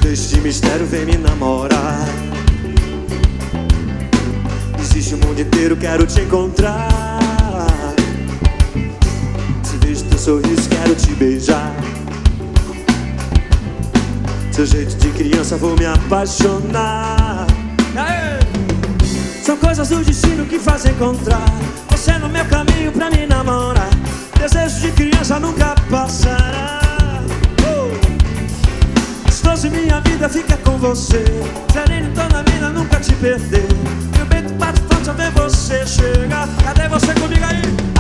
deixe de mistério, vem me namorar. Existe o mundo inteiro, quero te encontrar. Se vejo teu sorriso, quero te beijar. Seu jeito de criança, vou me apaixonar. São coisas do destino que fazem encontrar você no meu caminho pra me namorar. Desejo de criança nunca passará. Se minha vida fica com você, sereno toda a vida, nunca te perder. Meu peito bate forte ao ver você chegar. Cadê você comigo aí?